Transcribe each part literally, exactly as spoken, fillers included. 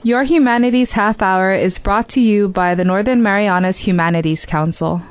Your Humanities Half Hour is brought to you by the Northern Marianas Humanities Council.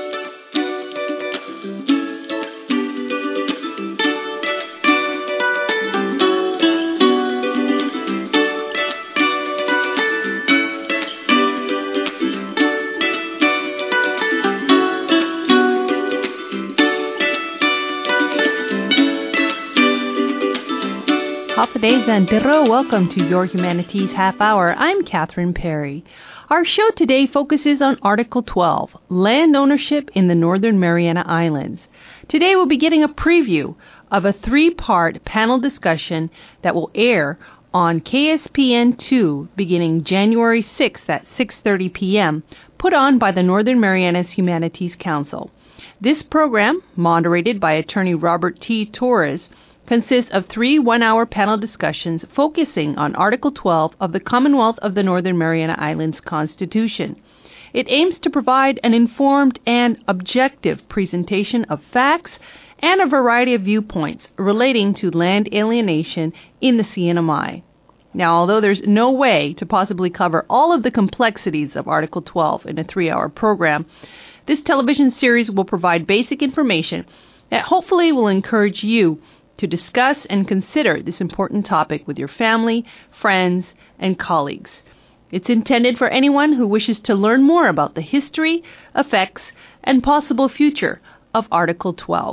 Holidays and Diro, welcome to Your Humanities Half Hour. I'm Catherine Perry. Our show today focuses on Article twelve, Land Ownership in the Northern Mariana Islands. Today we'll be getting a preview of a three-part panel discussion that will air on K S P N two beginning January sixth at six thirty p.m., put on by the Northern Marianas Humanities Council. This program, moderated by attorney Robert T. Torres, consists of three one-hour panel discussions focusing on Article twelve of the Commonwealth of the Northern Mariana Islands Constitution. It aims to provide an informed and objective presentation of facts and a variety of viewpoints relating to land alienation in the C N M I. Now, although there's no way to possibly cover all of the complexities of Article twelve in a three-hour program, this television series will provide basic information that hopefully will encourage you to discuss and consider this important topic with your family, friends, and colleagues. It's intended for anyone who wishes to learn more about the history, effects, and possible future of Article twelve.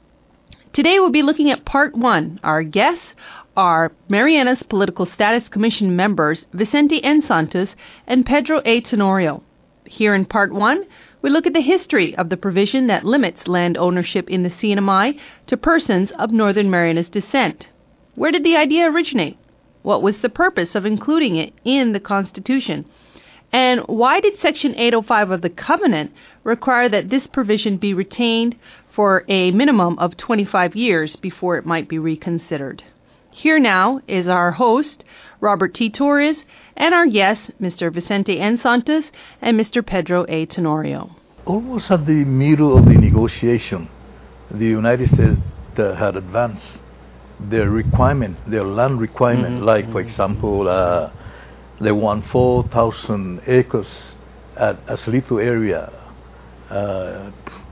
Today we'll be looking at Part one. Our guests are Marianas Political Status Commission members Vicente N. Santos and Pedro A. Tenorio. Here in Part one, we look at the history of the provision that limits land ownership in the C N M I to persons of Northern Marianas descent. Where did the idea originate? What was the purpose of including it in the Constitution? And why did Section eight oh five of the Covenant require that this provision be retained for a minimum of twenty-five years before it might be reconsidered? Here now is our host, Robert T. Torres, and our guests, Mister Vicente N. Santos and Mister Pedro A. Tenorio. Almost at the middle of the negotiation, the United States uh, had advanced their requirement, their land requirement, mm-hmm. like, for example, uh, they want four thousand acres at Aslito area, uh,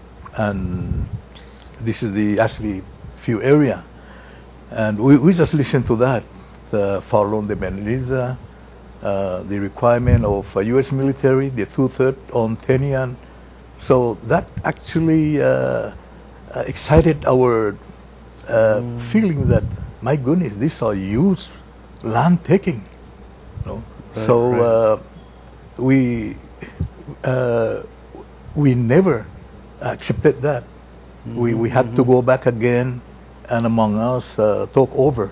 and this is the actually few area. And we, we just listened to that, the Farlon de Menriza, uh, the requirement of uh, U S military, the two-thirds on Tenian. So that actually uh, uh, excited our uh, mm. feeling that, my goodness, these are huge land taking. You know? Right, so right. Uh, we uh, we never accepted that. Mm-hmm. We we had mm-hmm. to go back again and among us uh, talk over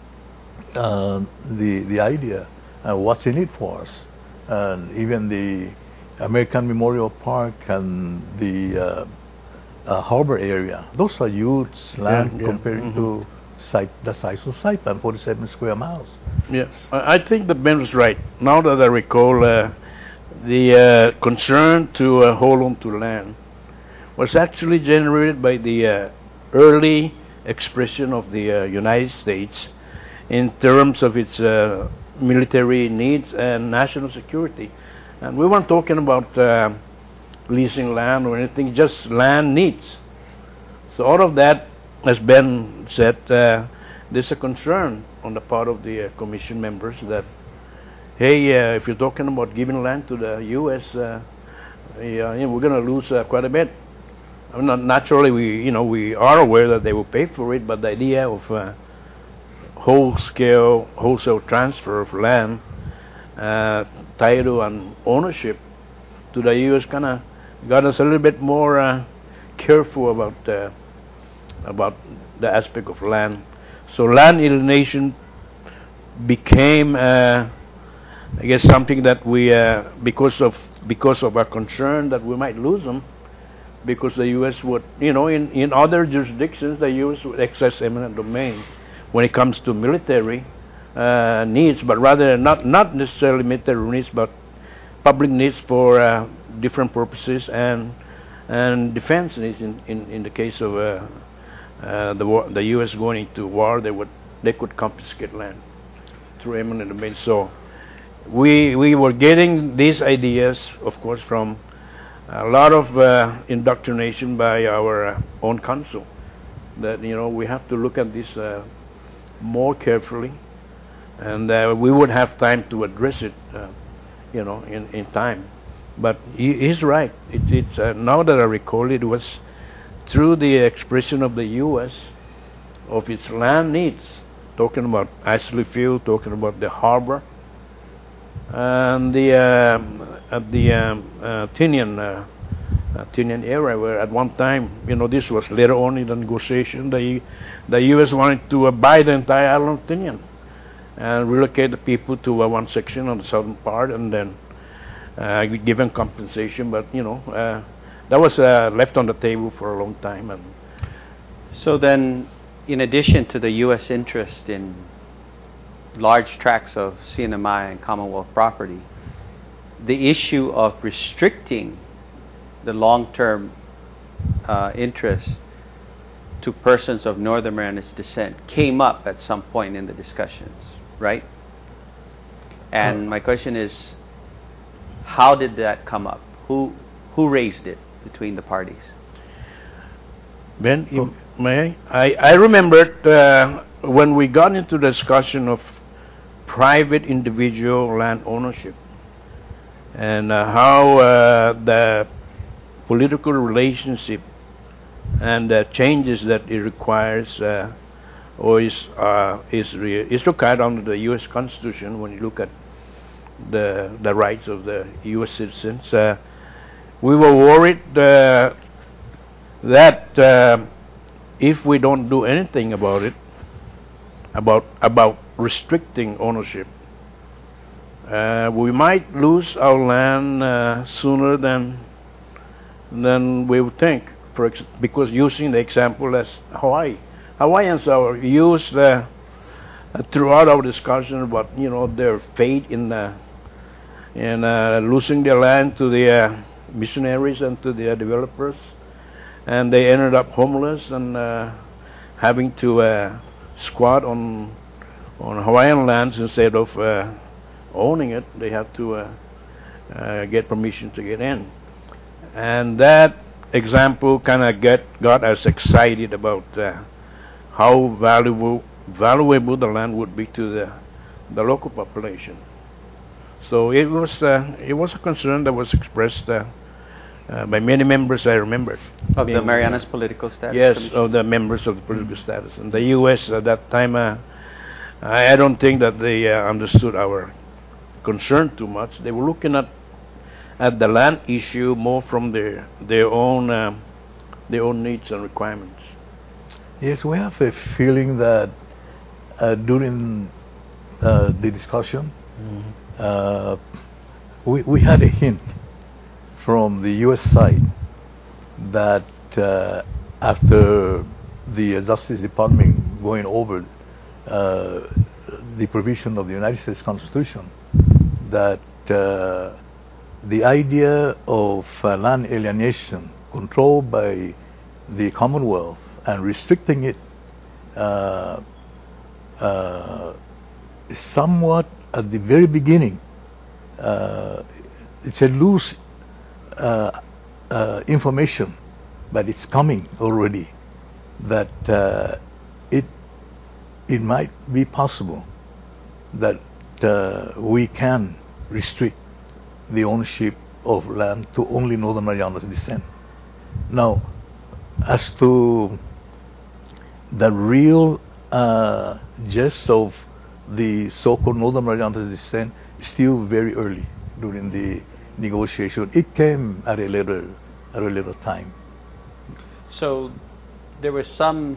uh, the the idea, uh, what's in it for us, and even the American Memorial Park and the uh, uh, harbor area. Those are huge land yeah, yeah. compared mm-hmm. to site, the size of Saipan, forty-seven square miles. Yes, I think that Ben was right. Now that I recall, uh, the uh, concern to uh, hold on to land was actually generated by the uh, early expression of the uh, United States in terms of its uh, military needs and national security. And we weren't talking about uh, leasing land or anything, just land needs. So all of that, as Ben said, uh, there's a concern on the part of the uh, commission members that, hey, uh, if you're talking about giving land to the U S, uh, yeah, you know, we're going to lose uh, quite a bit. I mean, not naturally, we you know we are aware that they will pay for it, but the idea of uh, whole-scale, wholesale transfer of land, uh, title and ownership to the U S kind of got us a little bit more uh, careful about uh, about the aspect of land. So land alienation became, uh, I guess, something that we uh, because of because of our concern that we might lose them. Because the U S would, you know, in, in other jurisdictions, the U S would exercise eminent domain when it comes to military uh, needs, but rather not, not necessarily military needs, but public needs for uh, different purposes and and defense needs. In, in, in the case of uh, uh, the war, the U S going into war, they would they could confiscate land through eminent domain. So we we were getting these ideas, of course, from a lot of uh, indoctrination by our uh, own council. That you know we have to look at this uh, more carefully, and uh, we would have time to address it, uh, you know, in in time. But he, he's right. It, it's uh, now that I recall, it was through the expression of the U S of its land needs, talking about Ashley Field, talking about the harbor, and the uh, at the um, uh, Tinian uh, uh, Tinian area, where at one time, you know, this was later on in the negotiation, the the U S wanted to uh, buy the entire island of Tinian and relocate the people to uh, one section on the southern part, and then uh, given compensation. But you know, uh, that was uh, left on the table for a long time. And so then, in addition to the U S interest in large tracts of C N M I and Commonwealth property, the issue of restricting the long-term uh, interest to persons of Northern Marianas descent came up at some point in the discussions, right? And my question is, how did that come up? Who who raised it between the parties? Ben, you, may I? I, I remembered uh, when we got into the discussion of private individual land ownership and uh, how uh, the political relationship and the changes that it requires uh, or is uh, is re is required under the U S Constitution. When you look at the the rights of the U S citizens, uh, we were worried uh, that uh, if we don't do anything about it, about about restricting ownership, uh, we might lose our land uh, sooner than than we would think. For ex because using the example as Hawaii, Hawaiians are used uh, throughout our discussion about you know their fate in uh, in uh, losing their land to the uh, missionaries and to the uh, developers, and they ended up homeless and uh, having to uh, squat on on Hawaiian lands instead of uh, owning it. They have to uh, uh, get permission to get in, and that example kind of get got us excited about uh, how valuable valuable the land would be to the the local population. So it was uh, it was a concern that was expressed uh, uh, by many members. I remember of the Marianas Political Status Yes, Commission? of the members of the political mm-hmm. status, and the U S at that time. Uh, I, I don't think that they uh, understood our concern too much. They were looking at at the land issue more from their their own uh, their own needs and requirements. Yes, we have a feeling that uh, during uh, the discussion, mm-hmm. uh, we we had a hint from the U S side that uh, after the Justice Department going over uh, the provision of the United States Constitution, that uh, the idea of uh, land alienation controlled by the Commonwealth and restricting it uh, uh, somewhat at the very beginning, uh, it's a loose uh, uh, information, but it's coming already, that uh, it it might be possible that uh, we can restrict the ownership of land to only Northern Marianas descent. Now, as to the real uh, gist of the so-called Northern Marianas descent, still very early during the negotiation. It came at a later, at a later time. So there was some,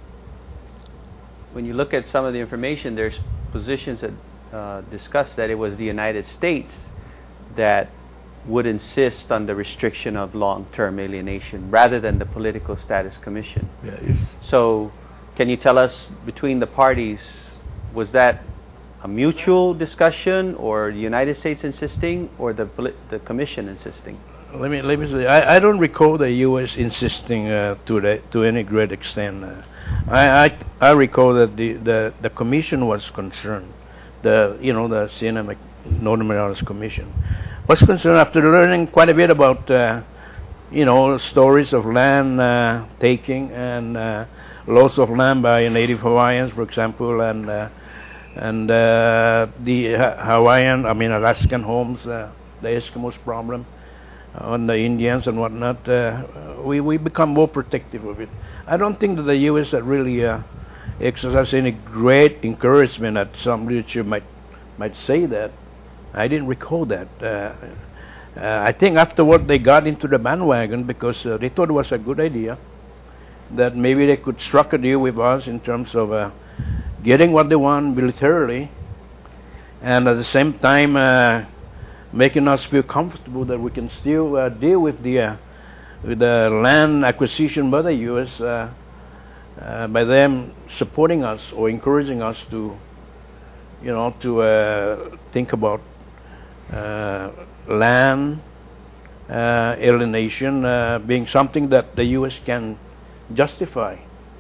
when you look at some of the information, there's positions that uh, discuss that it was the United States that would insist on the restriction of long-term alienation rather than the Political Status Commission. Yeah, it's so can you tell us, between the parties, was that a mutual discussion, or the United States insisting, or the the Commission insisting? Let me let me say, I, I don't recall the U S insisting uh, to the, to any great extent. Uh, I, I I recall that the, the the Commission was concerned. The you know the C N M Northern Marianas Commission. Was concerned after learning quite a bit about, uh, you know, stories of land uh, taking and uh, loss of land by Native Hawaiians, for example, and uh, and uh, the ha- Hawaiian, I mean Alaskan homes, uh, the Eskimos problem on the Indians and whatnot. Uh, we we become more protective of it. I don't think that the U S had really uh, exercised any great encouragement. That some literature might might say that. I didn't recall that. Uh, uh, I think afterward they got into the bandwagon because uh, they thought it was a good idea that maybe they could struck a deal with us in terms of uh, getting what they want militarily, and at the same time uh, making us feel comfortable that we can still uh, deal with the uh, with the land acquisition by the U S uh, uh, by them supporting us or encouraging us to, you know, to uh, think about uh, land uh, alienation uh, being something that the U S can justify.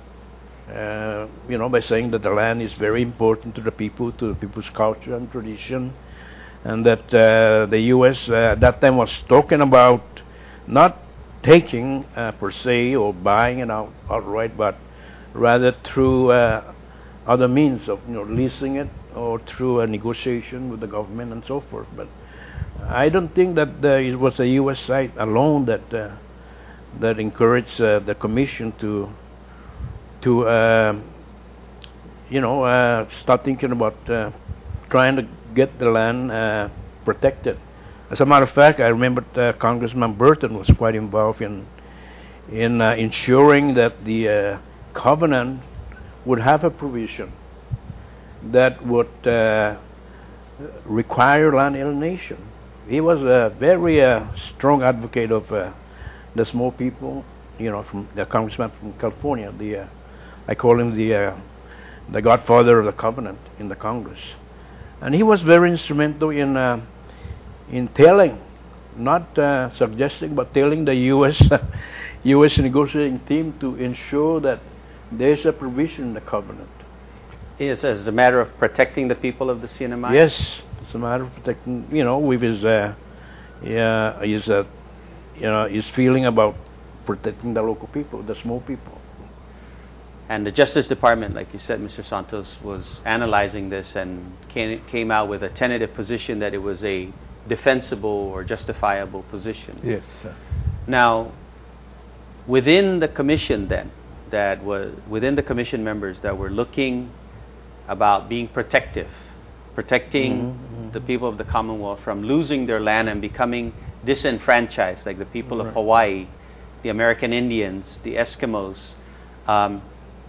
Uh, you know, by saying that the land is very important to the people, to the people's culture and tradition, and that uh, the U S uh, at that time was talking about not taking uh, per se or buying it out outright, but rather through uh, other means of, you know, leasing it or through a negotiation with the government and so forth. But I don't think that uh, it was the U S side alone that uh, that encouraged uh, the commission to to uh, you know uh, start thinking about uh, trying to get the land uh, protected. As a matter of fact, I remember uh, Congressman Burton was quite involved in in uh, ensuring that the uh, covenant would have a provision that would uh, require land alienation. He was a very uh, strong advocate of uh, the small people, you know, from the congressman from California. The uh, I call him the uh, the godfather of the covenant in the Congress, and he was very instrumental in uh, in telling, not uh, suggesting, but telling the U S U S negotiating team to ensure that there is a provision in the covenant. Yes, as a matter of protecting the people of the C N M I? Yes, it's a matter of protecting, you know, with his, uh, yeah, his, uh, you know, his feeling about protecting the local people, the small people. And the Justice Department, like you said, Mister Santos, was analyzing this and came, came out with a tentative position that it was a defensible or justifiable position. Yes, sir. Now, within the commission then, that was within the commission members that were looking about being protective, protecting mm-hmm. the people of the Commonwealth from losing their land and becoming disenfranchised, like the people right. of Hawaii, the American Indians, the Eskimos. Um,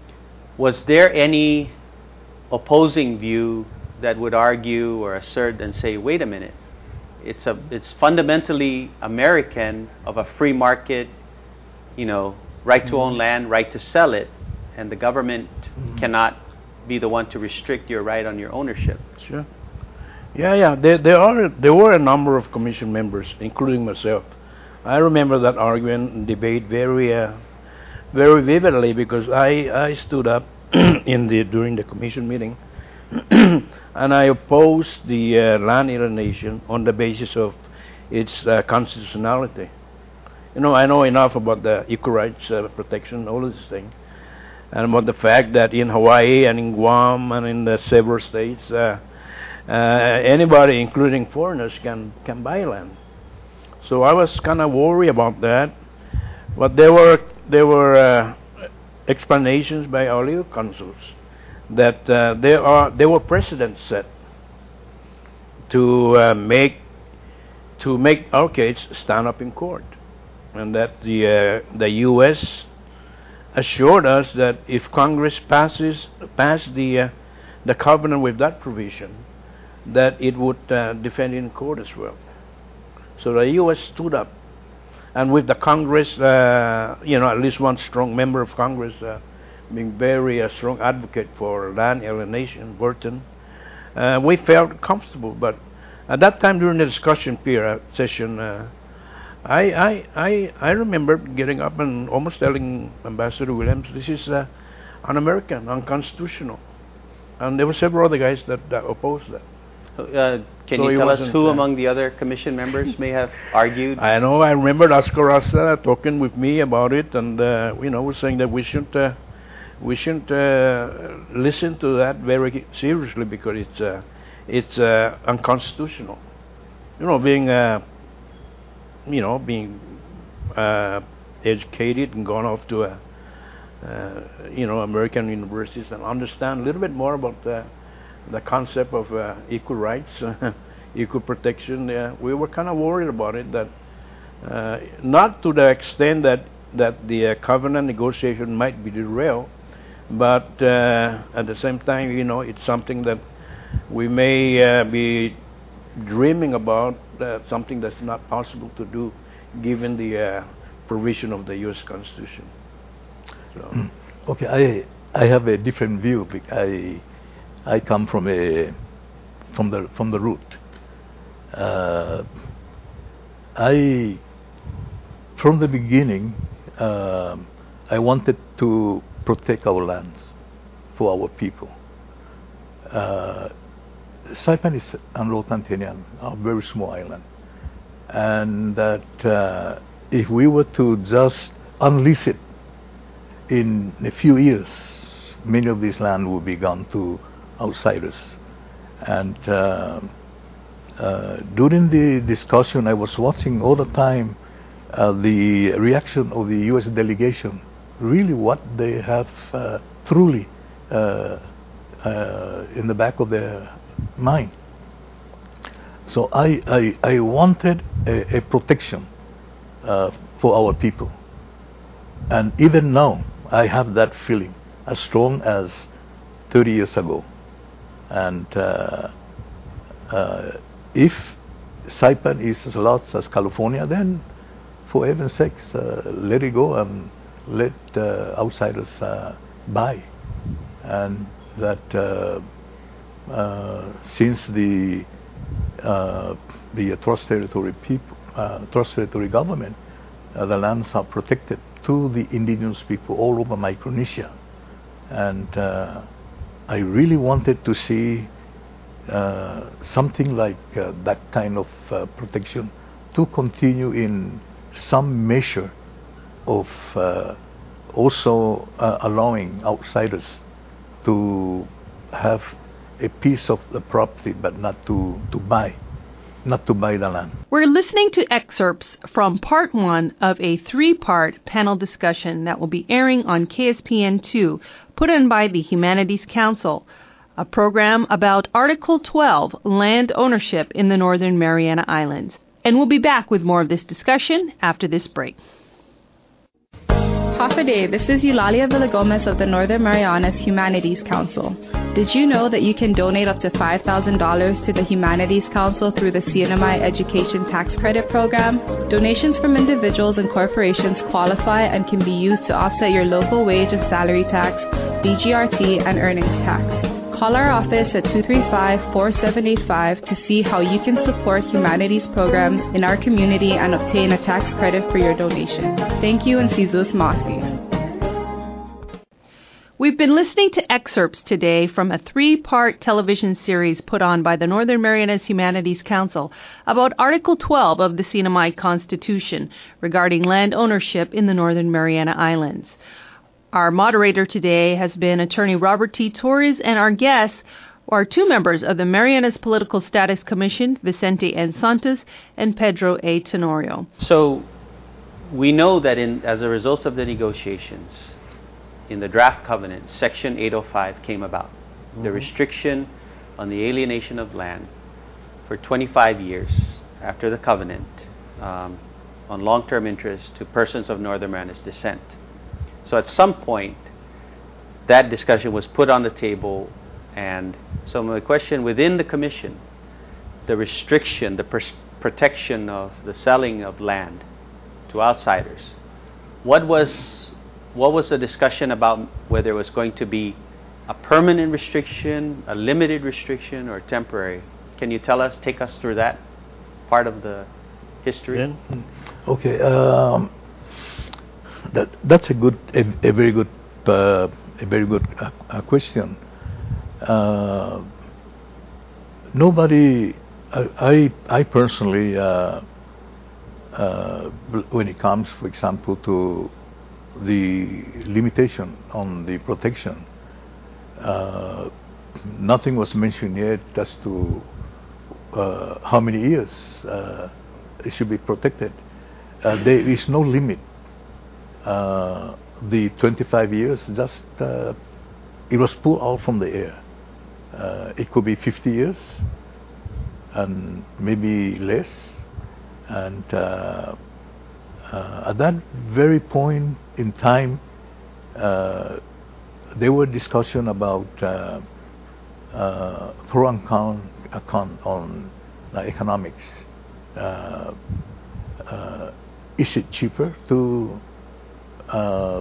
was there any opposing view that would argue or assert and say, wait a minute, it's a it's fundamentally American, of a free market, you know, right to own land, right to sell it, and the government mm-hmm. cannot be the one to restrict your right on your ownership? Sure. Yeah, yeah. There, there are there were a number of commission members, including myself. I remember that argument and debate very, uh, very vividly because I, I stood up in the during the commission meeting and I opposed the uh, land alienation on the basis of its uh, constitutionality. You know, I know enough about the equal rights uh, protection, all of these things, and about the fact that in Hawaii and in Guam and in the several states, uh, uh, anybody, including foreigners, can can buy land. So I was kind of worried about that, but there were there were uh, explanations by our legal counsels that uh, there are there were precedents set to uh, make to make our case stand up in court, and that the uh, the U S assured us that if Congress passes pass the uh, the covenant with that provision, that it would uh, defend in court as well. So the U S stood up, and with the Congress, uh, you know, at least one strong member of Congress uh, being very uh, strong advocate for land alienation, Burton, uh, we felt comfortable. But at that time during the discussion period session, uh, I, I I I remember getting up and almost telling Ambassador Williams, this is uh, un-American, unconstitutional, and there were several other guys that, that opposed that. Uh, can So he you tell us wasn't, who uh, among the other commission members may have argued? I know. I remember Oscar Rosa talking with me about it, and uh, you know, was saying that we shouldn't uh, we shouldn't uh, listen to that very seriously because it's uh, it's uh, unconstitutional. You know, being uh, you know being uh, educated and gone off to a uh, you know American universities and understand a little bit more about the the concept of uh, equal rights, equal protection. Uh, we were kind of worried about it, that uh, not to the extent that that the uh, covenant negotiation might be derailed, but uh, at the same time, you know, it's something that we may uh, be dreaming about, uh, something that's not possible to do given the uh, provision of the U S Constitution. So. Okay, I I have a different view. bec- I I come from a from the from the root. Uh, I from the beginning um I wanted to protect our lands for our people. Uh, Saipan is and Rotan a very small island, and that uh, if we were to just unleash it in a few years, many of this land will be gone to outsiders. And uh, uh, during the discussion, I was watching all the time uh, the reaction of the U S delegation, really what they have uh, truly uh, uh, in the back of their mind. So I, I, I wanted a, a protection uh, for our people. And even now, I have that feeling as strong as thirty years ago. And uh, uh, if Saipan is as large as California, then for heaven's sakes, uh, let it go and let uh, outsiders uh, buy. And that uh, uh, since the uh, the Trust Territory people, uh, Trust Territory government, uh, the lands are protected to the indigenous people all over Micronesia, and uh, I really wanted to see uh, something like uh, that kind of uh, protection to continue in some measure of uh, also uh, allowing outsiders to have a piece of the property, but not to, to buy, not to buy the land. We're listening to excerpts from part one of a three-part panel discussion that will be airing on K S P N two, put on by the Humanities Council, a program about Article twelve, land ownership in the Northern Mariana Islands. And we'll be back with more of this discussion after this break. Hafa Day, this is Eulalia Villagomez of the Northern Marianas Humanities Council. Did you know that you can donate up to five thousand dollars to the Humanities Council through the C N M I Education Tax Credit Program? Donations from individuals and corporations qualify and can be used to offset your local wage and salary tax, B G R T, and earnings tax. Call our office at two three five, four seven eight five to see how you can support humanities programs in our community and obtain a tax credit for your donation. Thank you, and Sizus Masi. We've been listening to excerpts today from a three-part television series put on by the Northern Marianas Humanities Council about Article twelve of the C N M I Constitution regarding land ownership in the Northern Mariana Islands. Our moderator today has been attorney Robert T. Torres, and our guests are two members of the Marianas Political Status Commission, Vicente N. Santos and Pedro A. Tenorio. So we know that in, as a result of the negotiations, in the draft covenant, Section eight oh five came about. Mm-hmm. The restriction on the alienation of land for twenty-five years after the covenant um, on long-term interest to persons of Northern Marianas descent. So at some point, that discussion was put on the table, and so my question within the commission, the restriction, the pers- protection of the selling of land to outsiders, what was what was the discussion about whether it was going to be a permanent restriction, a limited restriction, or temporary? Can you tell us, take us through that part of the history? Yeah. Okay. Um, That that's a good, a, a very good, uh, a very good uh, uh, question. Uh, nobody, I, I, I personally, uh, uh, when it comes, for example, to the limitation on the protection, uh, nothing was mentioned yet as to uh, how many years uh, it should be protected. Uh, there is no limit. Uh, the twenty-five years, just uh, it was pulled out from the air. Uh, it could be fifty years, and maybe less. And uh, uh, at that very point in time, uh, there were discussion about uh, uh, pro and con, uh, con on uh, economics. Uh, uh, is it cheaper to uh,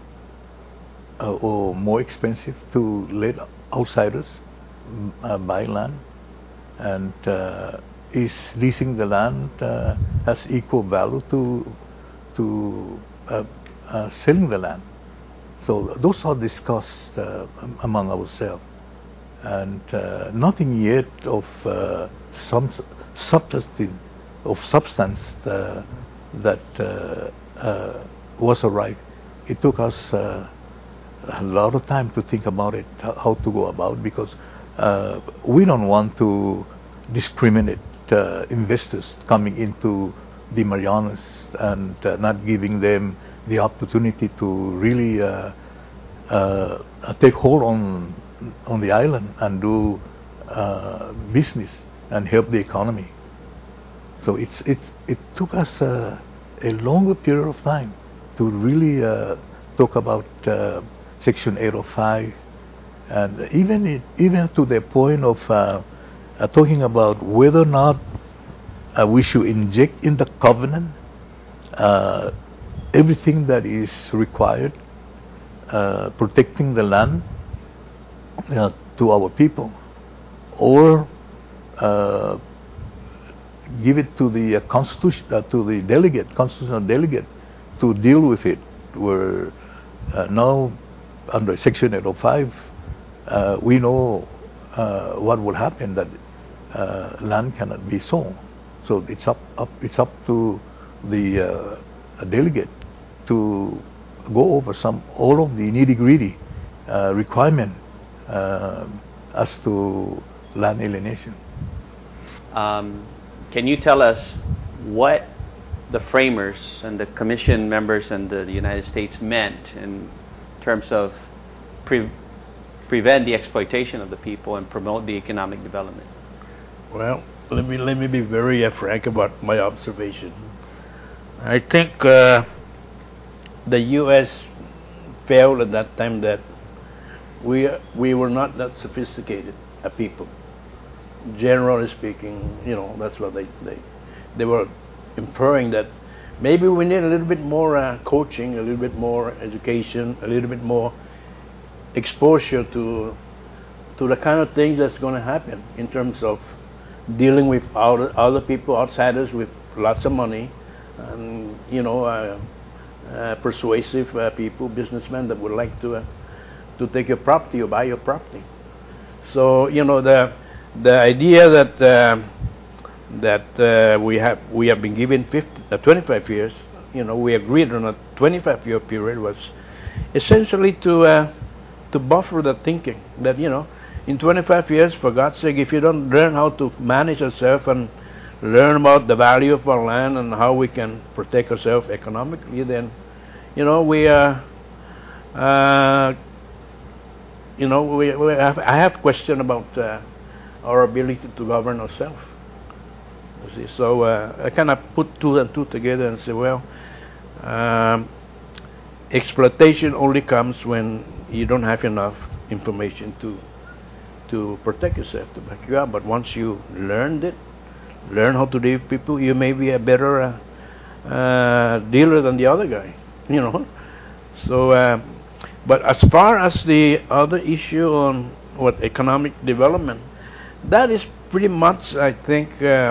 uh, or more expensive to let outsiders uh, buy land? And uh, is leasing the land uh, has equal value to to uh, uh, selling the land? So those are discussed uh, among ourselves, and uh, nothing yet of uh, some substance of substance uh, that uh, uh, was arrived. It took us uh, a lot of time to think about it, how to go about, because uh, we don't want to discriminate uh, investors coming into the Marianas and uh, not giving them the opportunity to really uh, uh, take hold on on the island and do uh, business and help the economy. So it's it's it took us uh, a longer period of time to really uh, talk about uh, Section eight oh five, and even it, even to the point of uh, uh, talking about whether or not uh, we should inject in the covenant uh, everything that is required, uh, protecting the land uh, to our people, or uh, give it to the uh, constitution, uh, to the delegate, constitutional delegate, to deal with it. Where uh, now under Section eight oh five, uh, we know uh, what will happen, that uh, land cannot be sold. So it's up, up it's up to the uh, delegate to go over some all of the nitty-gritty uh, requirement uh, as to land alienation. Um, can you tell us what the framers and the commission members and the, the United States meant in terms of pre- prevent the exploitation of the people and promote the economic development? Well, let me let me be very uh, frank about my observation. I think uh, the U S failed at that time that we we were not that sophisticated a people. Generally speaking, you know, that's what they they they were inferring, that maybe we need a little bit more uh, coaching, a little bit more education, a little bit more exposure to to the kind of things that's going to happen in terms of dealing with other, other people, outsiders with lots of money, and you know, uh, uh, persuasive uh, people, businessmen that would like to uh, to take your property or buy your property. So you know, the the idea that uh, that uh, we have we have been given fifty, uh, twenty-five years, you know, we agreed on a twenty-five year period, was essentially to uh, to buffer the thinking that, you know, in twenty-five years, for God's sake, if you don't learn how to manage ourselves and learn about the value of our land and how we can protect ourselves economically, then, you know, we uh, uh, you know, we, we have, I have question about uh, our ability to govern ourselves. You see, so uh, I kind of put two and two together and say, well, um, exploitation only comes when you don't have enough information to to protect yourself, to back you up. But once you learned it, learn how to deal with people, you may be a better uh, uh, dealer than the other guy, you know. So, uh, but as far as the other issue on what economic development, that is pretty much, I think, uh,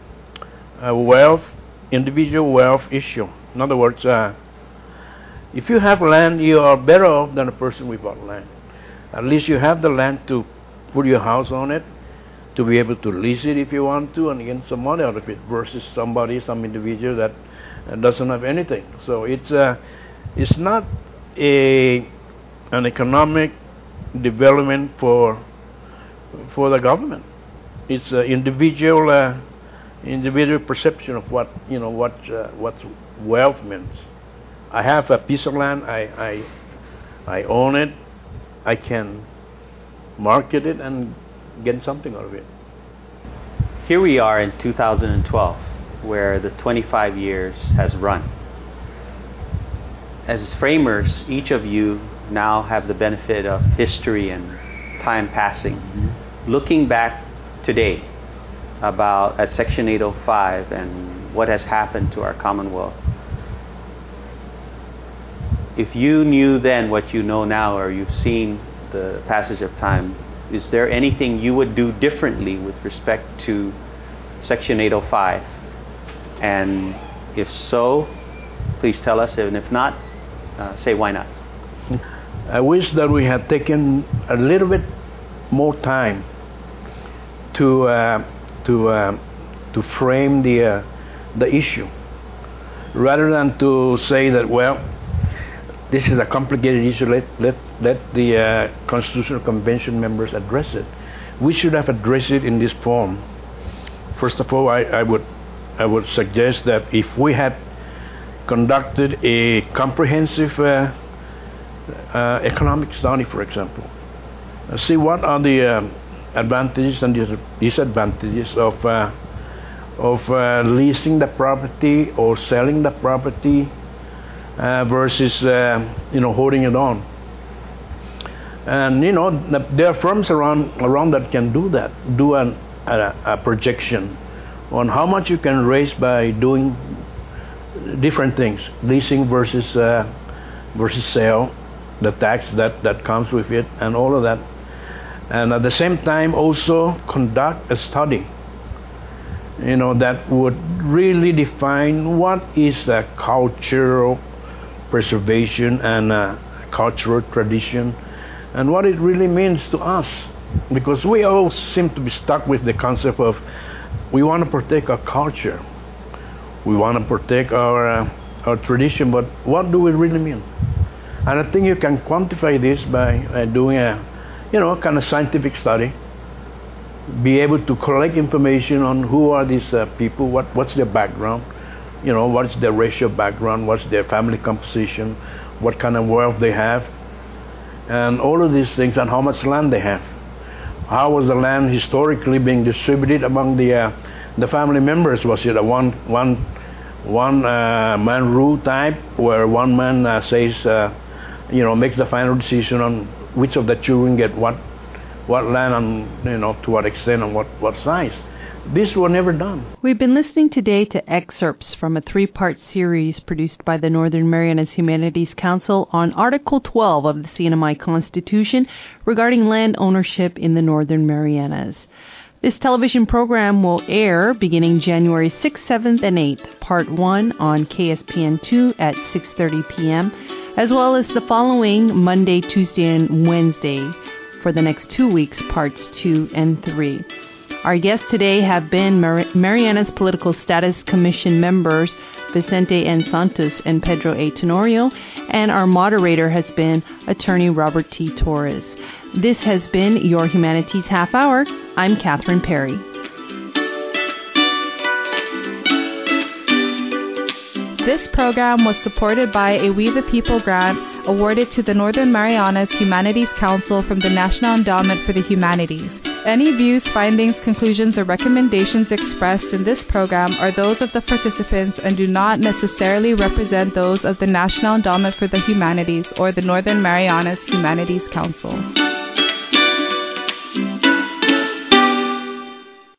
a wealth, individual wealth issue. In other words, uh, if you have land, you are better off than a person without land. At least you have the land to put your house on it, to be able to lease it if you want to and get some money out of it, versus somebody, some individual that uh, doesn't have anything. So it's uh, it's not a an economic development for for the government. It's an individual uh, individual perception of what you know what uh, what wealth means. I have a piece of land. I I I own it. I can market it and get something out of it. Here we are in two thousand twelve, where the twenty-five years has run. As framers, each of you now have the benefit of history and time passing. Mm-hmm. Looking back today about at Section eight oh five and what has happened to our Commonwealth, if you knew then what you know now, or you've seen the passage of time, is there anything you would do differently with respect to Section eight oh five? And if so, please tell us, and if not, uh, say why not. I wish that we had taken a little bit more time to uh, to uh, to frame the uh, the issue, rather than to say that, well, this is a complicated issue. Let let let the uh, Constitutional Convention members address it. We should have addressed it in this form. First of all, I, I would I would suggest that if we had conducted a comprehensive uh, uh, economic study, for example, uh, see what are the uh, advantages and dis- disadvantages of uh, of uh, leasing the property or selling the property uh, versus uh, you know holding it on. And you know there are firms around around that can do that, do an, a, a projection on how much you can raise by doing different things, leasing versus uh, versus sale, the tax that, that comes with it, and all of that. And at the same time, also conduct a study, you know, that would really define what is the cultural preservation and uh, cultural tradition, and what it really means to us. Because we all seem to be stuck with the concept of we want to protect our culture, we want to protect our uh, our tradition, but what do we really mean? And I think you can quantify this by uh, doing a you know kind of scientific study, be able to collect information on who are these uh, people, what what's their background, you know, what's their racial background, what's their family composition, what kind of wealth they have, and all of these things, and how much land they have. How was the land historically being distributed among the uh, the family members? Was it a one one one uh, man rule type, where one man uh, says uh, you know makes the final decision on which of the children get what what land and you know to what extent and what what size? These were never done. We've been listening today to excerpts from a three-part series produced by the Northern Marianas Humanities Council on Article twelve of the C N M I Constitution regarding land ownership in the Northern Marianas. This television program will air beginning January sixth, seventh, and eighth, Part one on K S P N two at six thirty p.m., as well as the following Monday, Tuesday, and Wednesday for the next two weeks, Parts two and three. Our guests today have been Mar- Marianas Political Status Commission members Vicente N. Santos and Pedro A. Tenorio, and our moderator has been Attorney Robert T. Torres. This has been Your Humanities Half Hour. I'm Catherine Perry. This program was supported by a We the People grant awarded to the Northern Marianas Humanities Council from the National Endowment for the Humanities. Any views, findings, conclusions, or recommendations expressed in this program are those of the participants and do not necessarily represent those of the National Endowment for the Humanities or the Northern Marianas Humanities Council.